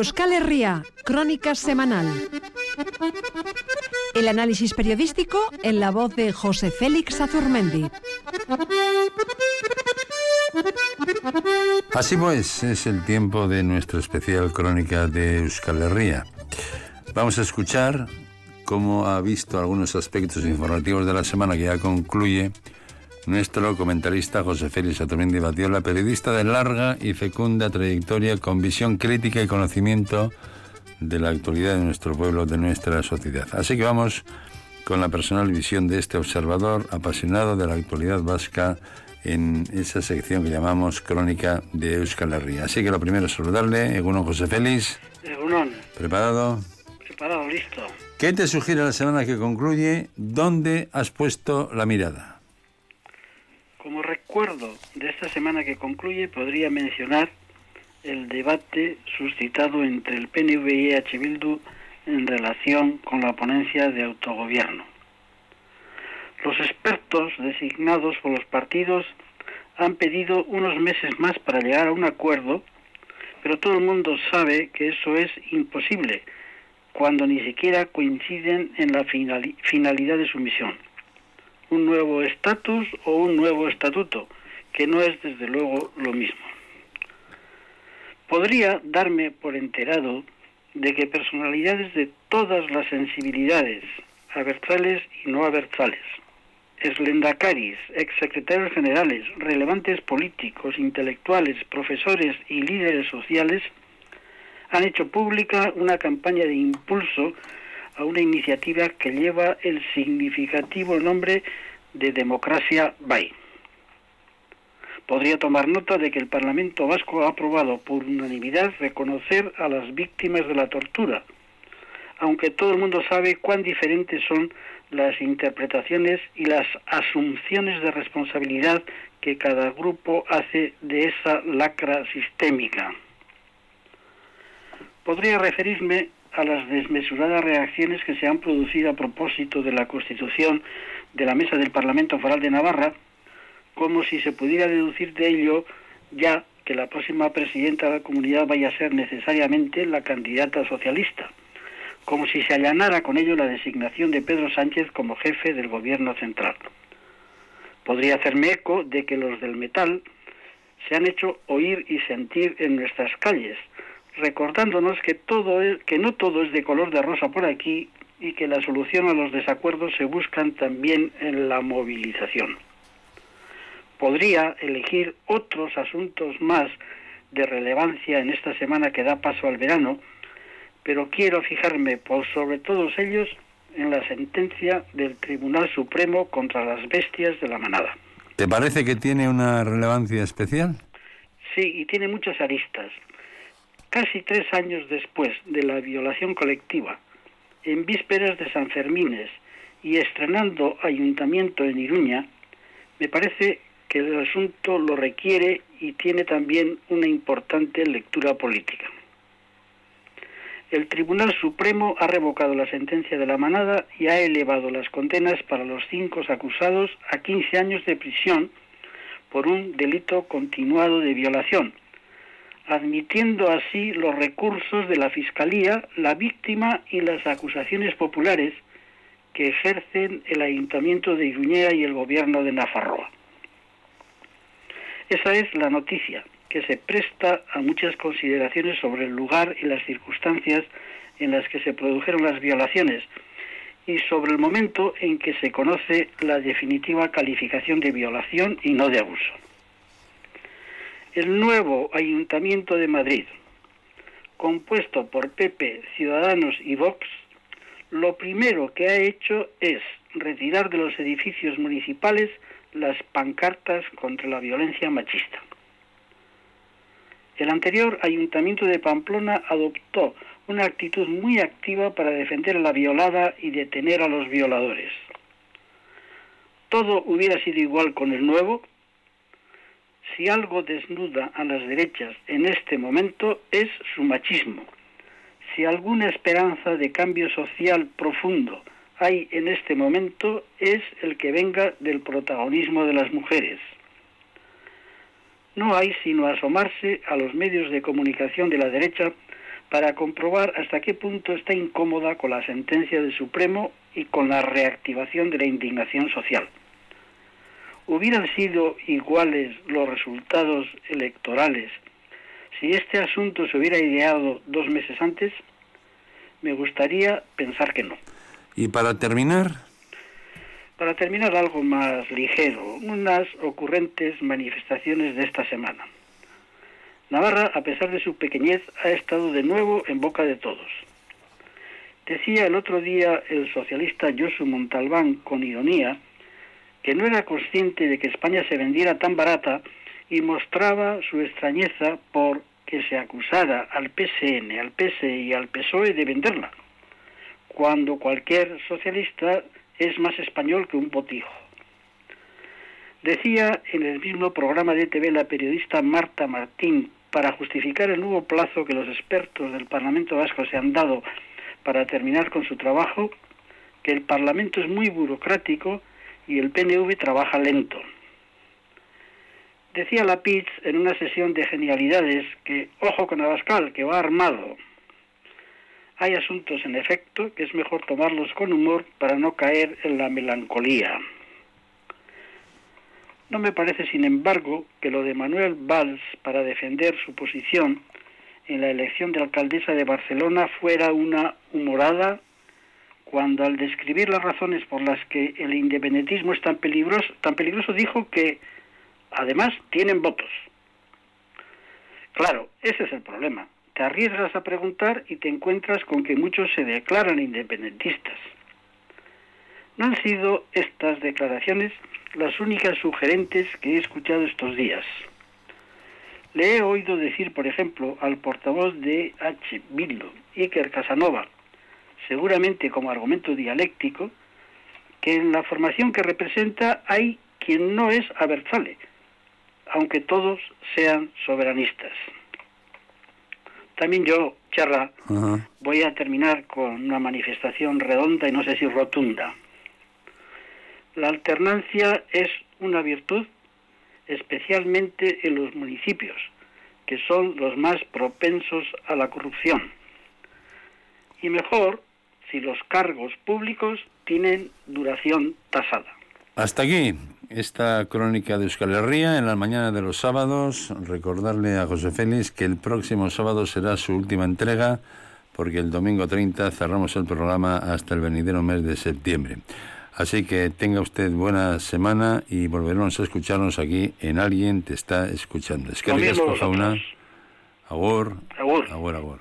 Euskal Herria, Crónica Semanal. El análisis periodístico en la voz de José Félix Azurmendi. Así pues, es el tiempo de nuestra especial Crónica de Euskal Herria. Vamos a escuchar cómo ha visto algunos aspectos informativos de la semana que ya concluye nuestro comentarista José Félix Azurmendi Batiola, periodista de larga y fecunda trayectoria con visión crítica y conocimiento de la actualidad de nuestro pueblo, de nuestra sociedad. Así que vamos con la personal visión de este observador apasionado de la actualidad vasca en esa sección que llamamos Crónica de Euskal Herria. Así que lo primero es saludarle. Egunon, José Félix. Egunon. ¿Preparado? Preparado, listo. ¿Qué te sugiere la semana que concluye? ¿Dónde has puesto la mirada? Como recuerdo de esta semana que concluye, podría mencionar el debate suscitado entre el PNV y EH Bildu en relación con la ponencia de autogobierno. Los expertos designados por los partidos han pedido unos meses más para llegar a un acuerdo, pero todo el mundo sabe que eso es imposible cuando ni siquiera coinciden en la finalidad de su misión. Un nuevo estatus o un nuevo estatuto, que no es desde luego lo mismo. Podría darme por enterado de que personalidades de todas las sensibilidades, abertzales y no abertzales, exlendakaris, exsecretarios generales, relevantes políticos, intelectuales, profesores y líderes sociales han hecho pública una campaña de impulso a una iniciativa que lleva el significativo nombre de Democracia Bai. Podría tomar nota de que el Parlamento Vasco ha aprobado por unanimidad reconocer a las víctimas de la tortura, aunque todo el mundo sabe cuán diferentes son las interpretaciones y las asunciones de responsabilidad que cada grupo hace de esa lacra sistémica. Podría referirme a las desmesuradas reacciones que se han producido a propósito de la constitución de la Mesa del Parlamento Foral de Navarra, como si se pudiera deducir de ello ya que la próxima presidenta de la comunidad vaya a ser necesariamente la candidata socialista, como si se allanara con ello la designación de Pedro Sánchez como jefe del gobierno central. Podría hacerme eco de que los del metal se han hecho oír y sentir en nuestras calles, recordándonos que no todo es de color de rosa por aquí y que la solución a los desacuerdos se buscan también en la movilización. Podría elegir otros asuntos más de relevancia en esta semana que da paso al verano, pero quiero fijarme por sobre todos ellos en la sentencia del Tribunal Supremo contra las bestias de la manada. ¿Te parece que tiene una relevancia especial? Sí, y tiene muchas aristas. Casi 3 años después de la violación colectiva, en vísperas de San Fermines y estrenando ayuntamiento en Iruña, me parece que el asunto lo requiere y tiene también una importante lectura política. El Tribunal Supremo ha revocado la sentencia de la manada y ha elevado las condenas para los 5 acusados a 15 años de prisión por un delito continuado de violación, admitiendo así los recursos de la Fiscalía, la víctima y las acusaciones populares que ejercen el Ayuntamiento de Iruña y el Gobierno de Nafarroa. Esa es la noticia, que se presta a muchas consideraciones sobre el lugar y las circunstancias en las que se produjeron las violaciones y sobre el momento en que se conoce la definitiva calificación de violación y no de abuso. El nuevo Ayuntamiento de Madrid, compuesto por PP, Ciudadanos y Vox, lo primero que ha hecho es retirar de los edificios municipales las pancartas contra la violencia machista. El anterior Ayuntamiento de Pamplona adoptó una actitud muy activa para defender a la violada y detener a los violadores. ¿Todo hubiera sido igual con el nuevo? Si algo desnuda a las derechas en este momento es su machismo. Si alguna esperanza de cambio social profundo hay en este momento, es el que venga del protagonismo de las mujeres. No hay sino asomarse a los medios de comunicación de la derecha para comprobar hasta qué punto está incómoda con la sentencia del Supremo y con la reactivación de la indignación social. ¿Hubieran sido iguales los resultados electorales si este asunto se hubiera ideado 2 meses antes? Me gustaría pensar que no. Y para terminar... Para terminar, algo más ligero, unas ocurrentes manifestaciones de esta semana. Navarra, a pesar de su pequeñez, ha estado de nuevo en boca de todos. Decía el otro día el socialista Josu Montalbán, con ironía, que no era consciente de que España se vendiera tan barata y mostraba su extrañeza por que se acusara al PSN, al PSE y al PSOE de venderla, cuando cualquier socialista es más español que un botijo. Decía en el mismo programa de TV la periodista Marta Martín, para justificar el nuevo plazo que los expertos del Parlamento Vasco se han dado para terminar con su trabajo, que el Parlamento es muy burocrático y el PNV trabaja lento. Decía la Pitz en una sesión de genialidades que, ojo con Abascal, que va armado. Hay asuntos, en efecto, que es mejor tomarlos con humor para no caer en la melancolía. No me parece, sin embargo, que lo de Manuel Valls para defender su posición en la elección de alcaldesa de Barcelona fuera una humorada, cuando al describir las razones por las que el independentismo es tan peligroso dijo que, además, tienen votos. Claro, ese es el problema. Te arriesgas a preguntar y te encuentras con que muchos se declaran independentistas. No han sido estas declaraciones las únicas sugerentes que he escuchado estos días. Le he oído decir, por ejemplo, al portavoz de H. Bildu, Iker Casanova, seguramente como argumento dialéctico, que en la formación que representa hay quien no es abertzale, aunque todos sean soberanistas. También yo, Charra, voy a terminar con una manifestación redonda y no sé si rotunda. La alternancia es una virtud, especialmente en los municipios, que son los más propensos a la corrupción. Y mejor si los cargos públicos tienen duración tasada. Hasta aquí esta crónica de Euskal Herria en la mañana de los sábados. Recordarle a José Félix que el próximo sábado será su última entrega, porque el domingo 30 cerramos el programa hasta el venidero mes de septiembre. Así que tenga usted buena semana y volveremos a escucharnos aquí en Alguien te está escuchando. Es que ricasco, Jauna. Agur. Agur. Agur, agur.